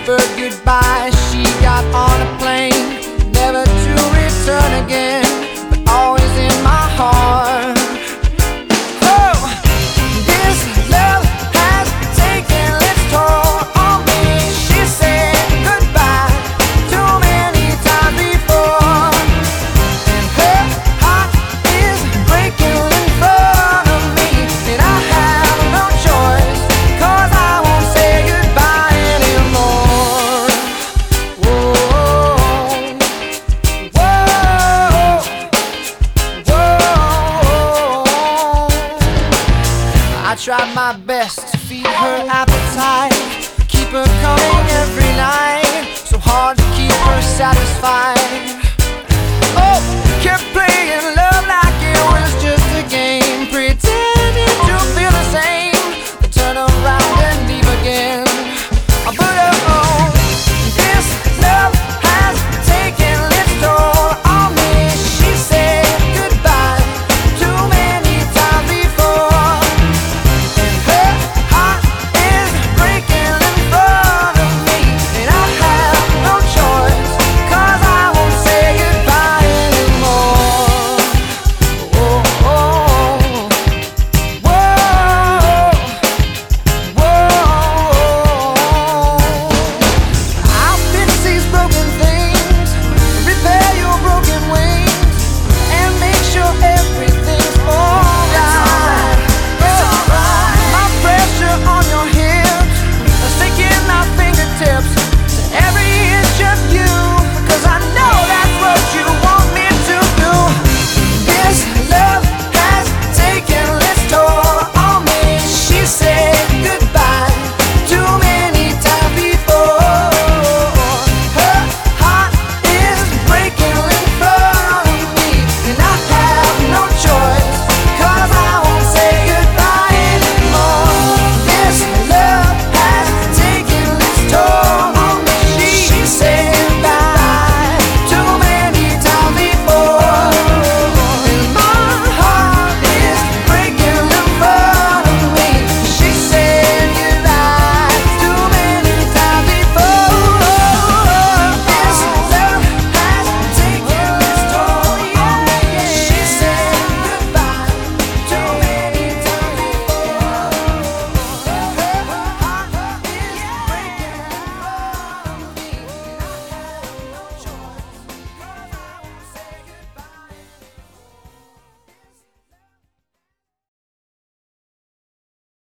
whispered goodbye. She got on a plane, never to return again, but always in my heart. Oh, this love has taken its toll on me. She said goodbye too many times before, and her heart is breaking in front of me, and I have no choice, 'cause I won't say goodbye anymore. Whoa, whoa, whoa. I tried my